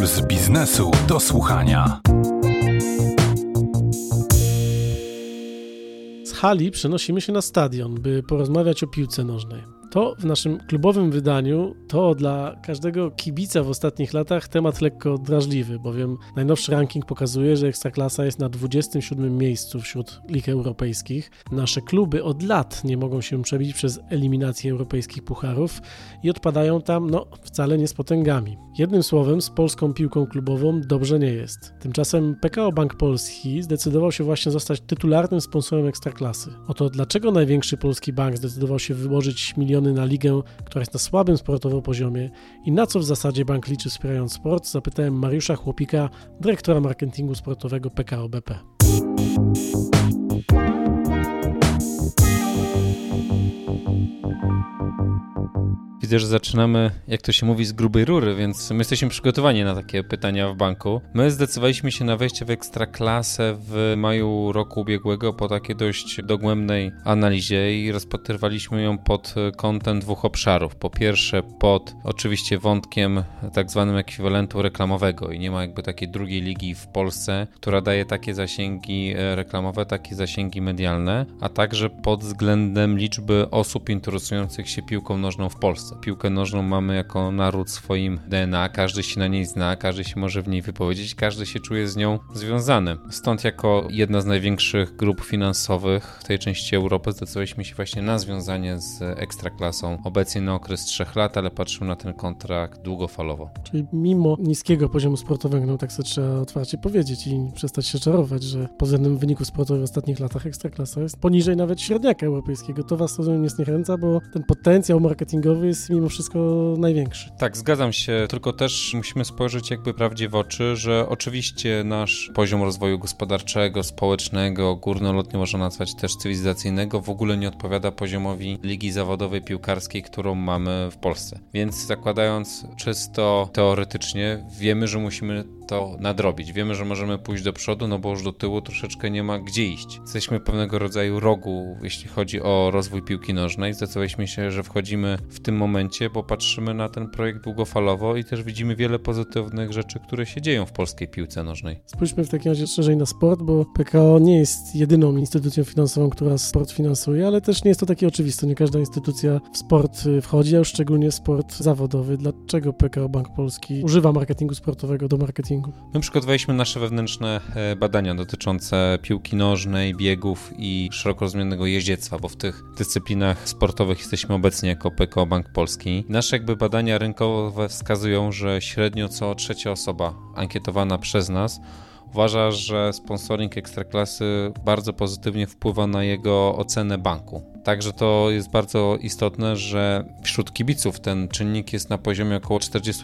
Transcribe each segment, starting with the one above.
Puls biznesu do słuchania. Z hali przenosimy się na stadion, by porozmawiać o piłce nożnej. To w naszym klubowym wydaniu to dla każdego kibica w ostatnich latach temat lekko drażliwy, bowiem najnowszy ranking pokazuje, że Ekstraklasa jest na 27. miejscu wśród lig europejskich. Nasze kluby od lat nie mogą się przebić przez eliminację europejskich pucharów i odpadają tam, wcale nie z potęgami. Jednym słowem, z polską piłką klubową dobrze nie jest. Tymczasem PKO Bank Polski zdecydował się właśnie zostać tytularnym sponsorem Ekstraklasy. Oto dlaczego największy polski bank zdecydował się wyłożyć miliony na ligę, która jest na słabym sportowo poziomie i na co w zasadzie bank liczy wspierając sport, zapytałem Mariusza Chłopika, dyrektora marketingu sportowego PKO BP. Widzę, że zaczynamy, jak to się mówi, z grubej rury, więc my jesteśmy przygotowani na takie pytania w banku. My zdecydowaliśmy się na wejście w Ekstraklasę w maju roku ubiegłego po takiej dość dogłębnej analizie i rozpatrywaliśmy ją pod kątem dwóch obszarów. Po pierwsze pod oczywiście wątkiem tak zwanym ekwiwalentu reklamowego i nie ma jakby takiej drugiej ligi w Polsce, która daje takie zasięgi reklamowe, takie zasięgi medialne, a także pod względem liczby osób interesujących się piłką nożną w Polsce. Piłkę nożną mamy jako naród swoim DNA, każdy się na niej zna, każdy się może w niej wypowiedzieć, każdy się czuje z nią związany. Stąd jako jedna z największych grup finansowych w tej części Europy zdecydowaliśmy się właśnie na związanie z Ekstraklasą. Obecnie na okres 3 lat, ale patrzymy na ten kontrakt długofalowo. Czyli mimo niskiego poziomu sportowego, tak sobie trzeba otwarcie powiedzieć i przestać się czarować, że pod względem wyników sportowych w ostatnich latach Ekstraklasa jest poniżej nawet średniaka europejskiego. To was rozumiem nie zniechęca, bo ten potencjał marketingowy jest mimo wszystko największy. Tak, zgadzam się, tylko też musimy spojrzeć jakby prawdzie w oczy, że oczywiście nasz poziom rozwoju gospodarczego, społecznego, górnolotnie można nazwać też cywilizacyjnego, w ogóle nie odpowiada poziomowi ligi zawodowej piłkarskiej, którą mamy w Polsce. Więc zakładając czysto teoretycznie, wiemy, że musimy to nadrobić. Wiemy, że możemy pójść do przodu, bo już do tyłu troszeczkę nie ma gdzie iść. Jesteśmy pewnego rodzaju rogu, jeśli chodzi o rozwój piłki nożnej. Zdecydowaliśmy się, że wchodzimy w tym momencie, bo patrzymy na ten projekt długofalowo i też widzimy wiele pozytywnych rzeczy, które się dzieją w polskiej piłce nożnej. Spójrzmy w takim razie szerzej na sport, bo PKO nie jest jedyną instytucją finansową, która sport finansuje, ale też nie jest to takie oczywiste. Nie każda instytucja w sport wchodzi, a już szczególnie sport zawodowy. Dlaczego PKO Bank Polski używa marketingu sportowego do marketingu? My przygotowaliśmy nasze wewnętrzne badania dotyczące piłki nożnej, biegów i szeroko rozumianego jeździectwa, bo w tych dyscyplinach sportowych jesteśmy obecnie jako PKO Bank Polski. Nasze badania rynkowe wskazują, że średnio co trzecia osoba ankietowana przez nas uważa, że sponsoring Ekstraklasy bardzo pozytywnie wpływa na jego ocenę banku. Także to jest bardzo istotne, że wśród kibiców ten czynnik jest na poziomie około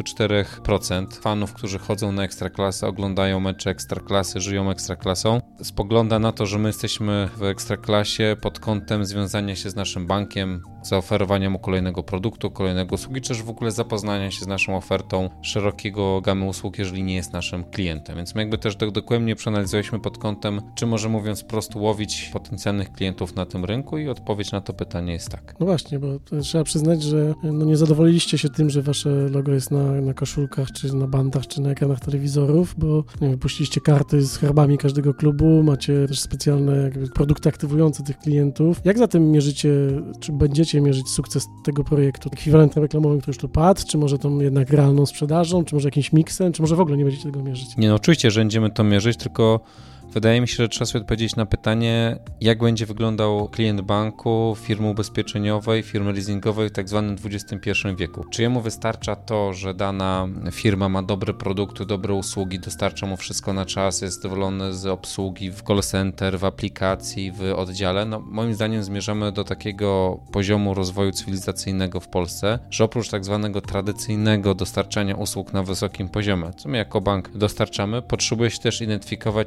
44%. Fanów, którzy chodzą na Ekstraklasę, oglądają mecze Ekstraklasy, żyją Ekstraklasą, spogląda na to, że my jesteśmy w Ekstraklasie pod kątem związania się z naszym bankiem, zaoferowania mu kolejnego produktu, kolejnego usługi, czy też w ogóle zapoznania się z naszą ofertą szerokiego gamy usług, jeżeli nie jest naszym klientem. Więc my jakby też dokładnie przeanalizowaliśmy pod kątem, czy może mówiąc prosto łowić potencjalnych klientów na tym rynku i odpowiedź na to pytanie jest tak. No właśnie, bo trzeba przyznać, że nie zadowoliliście się tym, że wasze logo jest na koszulkach, czy na bandach, czy na ekranach telewizorów, bo wypuściliście karty z herbami każdego klubu, macie też specjalne produkty aktywujące tych klientów. Jak zatem mierzycie, czy będziecie mierzyć sukces tego projektu? Ekwivalentem reklamowym, który już tu padł, czy może tą jednak realną sprzedażą, czy może jakimś miksem, czy może w ogóle nie będziecie tego mierzyć? Nie, oczywiście, że będziemy to mierzyć, tylko wydaje mi się, że trzeba sobie odpowiedzieć na pytanie, jak będzie wyglądał klient banku, firmy ubezpieczeniowej, firmy leasingowej w tak zwanym XXI wieku. Czy jemu wystarcza to, że dana firma ma dobre produkty, dobre usługi, dostarcza mu wszystko na czas, jest zadowolony z obsługi w call center, w aplikacji, w oddziale? Moim zdaniem zmierzamy do takiego poziomu rozwoju cywilizacyjnego w Polsce, że oprócz tak zwanego tradycyjnego dostarczania usług na wysokim poziomie, co my jako bank dostarczamy, potrzebuje się też identyfikować i wiązać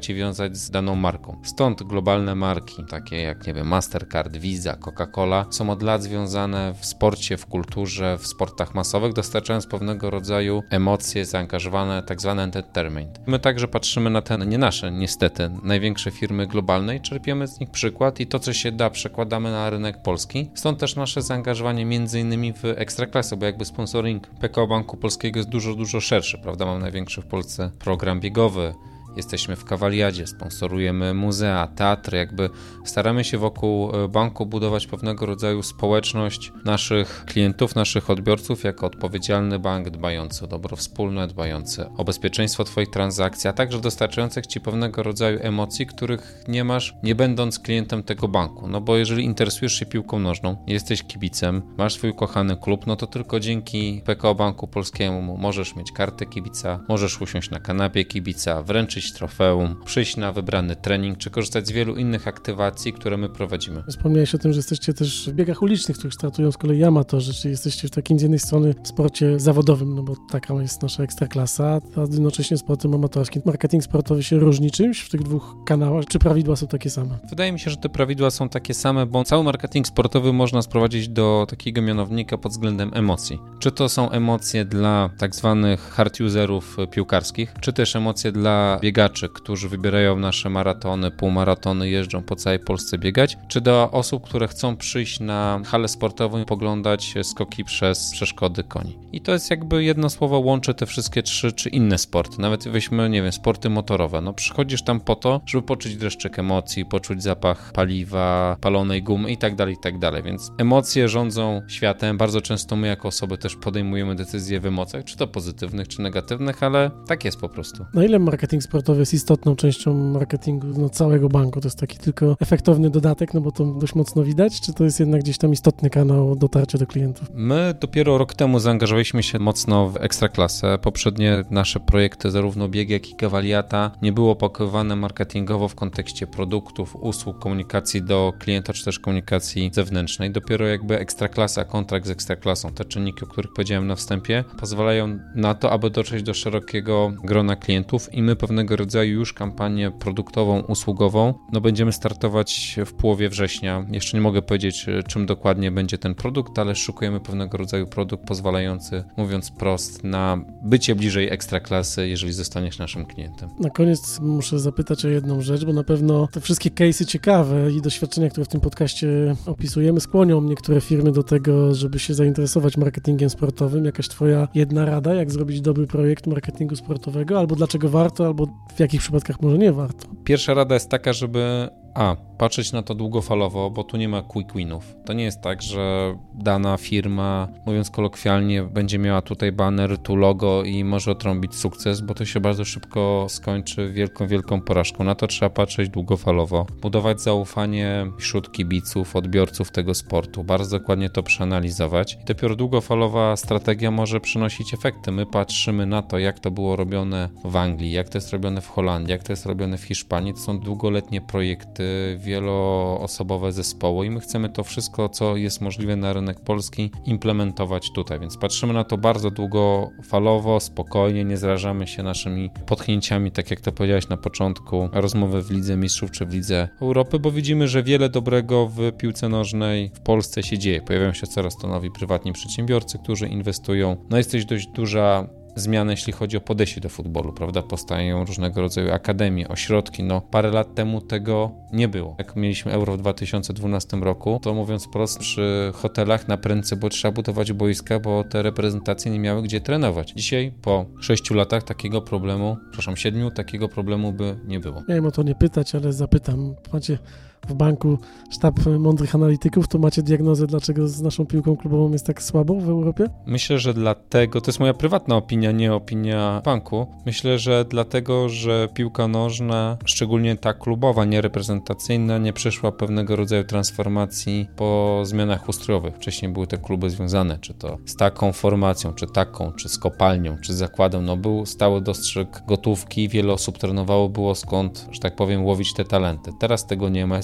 komunikować z daną marką. Stąd globalne marki, takie jak, nie wiem, Mastercard, Visa, Coca-Cola, są od lat związane w sporcie, w kulturze, w sportach masowych, dostarczając pewnego rodzaju emocje, zaangażowane, tak zwane entertainment. My także patrzymy na te, nie nasze, niestety, największe firmy globalne i czerpiemy z nich przykład i to, co się da, przekładamy na rynek polski. Stąd też nasze zaangażowanie między innymi w Ekstraklasę, bo jakby sponsoring PKO Banku Polskiego jest dużo szerszy, prawda? Mam największy w Polsce program biegowy. Jesteśmy w Kawaliadzie, sponsorujemy muzea, teatry, jakby staramy się wokół banku budować pewnego rodzaju społeczność naszych klientów, naszych odbiorców, jako odpowiedzialny bank dbający o dobro wspólne, dbający o bezpieczeństwo Twoich transakcji, a także dostarczających Ci pewnego rodzaju emocji, których nie masz, nie będąc klientem tego banku. No bo jeżeli interesujesz się piłką nożną, jesteś kibicem, masz swój ukochany klub, no to tylko dzięki PKO Banku Polskiemu możesz mieć kartę kibica, możesz usiąść na kanapie kibica, wręczyć trofeum, przyjść na wybrany trening, czy korzystać z wielu innych aktywacji, które my prowadzimy. Wspomniałeś o tym, że jesteście też w biegach ulicznych, w których startują z kolei amatorzy, czyli jesteście w takim z jednej strony w sporcie zawodowym, no bo taka jest nasza ekstraklasa, a jednocześnie sportem amatorskim. Marketing sportowy się różni czymś w tych dwóch kanałach, czy prawidła są takie same? Wydaje mi się, że te prawidła są takie same, bo cały marketing sportowy można sprowadzić do takiego mianownika pod względem emocji. Czy to są emocje dla tak zwanych hard userów piłkarskich, czy też emocje dla biegaczy, którzy wybierają nasze maratony, półmaratony, jeżdżą po całej Polsce biegać, czy do osób, które chcą przyjść na halę sportową i poglądać skoki przez przeszkody koni. I to jest jakby jedno słowo łączy te wszystkie trzy czy inne sporty. Nawet weźmy, nie wiem, sporty motorowe. No przychodzisz tam po to, żeby poczuć dreszczyk emocji, poczuć zapach paliwa, palonej gumy i tak dalej, więc emocje rządzą światem. Bardzo często my jako osoby też podejmujemy decyzje w emocjach, czy to pozytywnych, czy negatywnych, ale tak jest po prostu. Na ile marketing sportowy jest istotną częścią marketingu całego banku? To jest taki tylko efektowny dodatek, no bo to dość mocno widać, czy to jest jednak gdzieś tam istotny kanał dotarcia do klientów? My dopiero rok temu zaangażowaliśmy się mocno w Ekstraklasę. Poprzednie nasze projekty, zarówno bieg, jak i Kawaliata, nie było opakowane marketingowo w kontekście produktów, usług, komunikacji do klienta, czy też komunikacji zewnętrznej. Dopiero jakby Ekstraklasa, kontrakt z Ekstraklasą, te czynniki, o których powiedziałem na wstępie, pozwalają na to, aby dotrzeć do szerokiego grona klientów i my pewnego rodzaju już kampanię produktową, usługową, będziemy startować w połowie września. Jeszcze nie mogę powiedzieć, czym dokładnie będzie ten produkt, ale szukujemy pewnego rodzaju produkt pozwalający, mówiąc prost, na bycie bliżej Ekstraklasy, jeżeli zostaniesz naszym klientem. Na koniec muszę zapytać o jedną rzecz, bo na pewno te wszystkie case'y ciekawe i doświadczenia, które w tym podcaście opisujemy, skłonią niektóre firmy do tego, żeby się zainteresować marketingiem sportowym. Jakaś twoja jedna rada, jak zrobić dobry projekt marketingu sportowego, albo dlaczego warto, albo w jakich przypadkach może nie warto? Pierwsza rada jest taka, żeby patrzeć na to długofalowo, bo tu nie ma quick winów. To nie jest tak, że dana firma, mówiąc kolokwialnie, będzie miała tutaj baner, tu logo i może otrąbić sukces, bo to się bardzo szybko skończy wielką porażką. Na to trzeba patrzeć długofalowo, budować zaufanie wśród kibiców, odbiorców tego sportu, bardzo dokładnie to przeanalizować. I dopiero długofalowa strategia może przynosić efekty. My patrzymy na to, jak to było robione w Anglii, jak to jest robione w Holandii, jak to jest robione w Hiszpanii. To są długoletnie projekty, wieloosobowe zespoły i my chcemy to wszystko, co jest możliwe na rynek polski, implementować tutaj, więc patrzymy na to bardzo długofalowo, spokojnie, nie zrażamy się naszymi potknięciami, tak jak to powiedziałeś na początku rozmowy w Lidze Mistrzów czy w Lidze Europy, bo widzimy, że wiele dobrego w piłce nożnej w Polsce się dzieje. Pojawiają się coraz to nowi prywatni przedsiębiorcy, którzy inwestują. Jest dość duża zmiany, jeśli chodzi o podejście do futbolu, prawda? Powstają różnego rodzaju akademie, ośrodki. Parę lat temu tego nie było. Jak mieliśmy Euro w 2012 roku, to mówiąc prosto, przy hotelach na prędce było trzeba budować boiska, bo te reprezentacje nie miały gdzie trenować. Dzisiaj, po 6 latach takiego problemu, 7, takiego problemu by nie było. Miałem o to nie pytać, ale zapytam. Macie w banku sztab mądrych analityków, to macie diagnozę, dlaczego z naszą piłką klubową jest tak słabo w Europie? Myślę, że dlatego, to jest moja prywatna opinia, nie opinia banku. Myślę, że dlatego, że piłka nożna, szczególnie ta klubowa, nie reprezentacyjna, nie przeszła pewnego rodzaju transformacji po zmianach ustrojowych. Wcześniej były te kluby związane, czy to z taką formacją, czy taką, czy z kopalnią, czy z zakładem. Był stały dostrzyk gotówki, wiele osób trenowało, było skąd, że tak powiem, łowić te talenty. Teraz tego nie ma, jest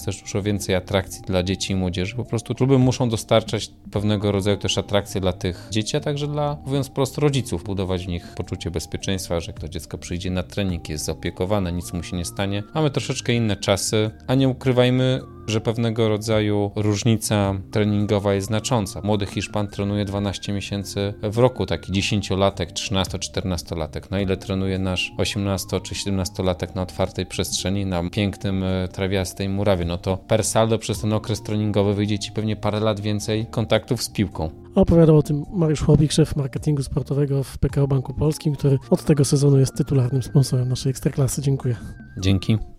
też dużo więcej atrakcji dla dzieci i młodzieży. Po prostu kluby muszą dostarczać pewnego rodzaju też atrakcje dla tych dzieci, a także dla, mówiąc prosto, rodziców. Budować w nich poczucie bezpieczeństwa, że to dziecko przyjdzie na trening, jest zaopiekowane, nic mu się nie stanie. Mamy troszeczkę inne czasy, a nie ukrywajmy, że pewnego rodzaju różnica treningowa jest znacząca. Młody Hiszpan trenuje 12 miesięcy w roku, taki 10-latek, 13-14-latek. Na ile trenuje nasz 18 czy 17-latek na otwartej przestrzeni, na pięknym, trawiastej murawie, no to per saldo przez ten okres treningowy wyjdzie ci pewnie parę lat więcej kontaktów z piłką. Opowiadał o tym Mariusz Chłopik, szef marketingu sportowego w PKO Banku Polskim, który od tego sezonu jest tytularnym sponsorem naszej Ekstraklasy. Dziękuję. Dzięki.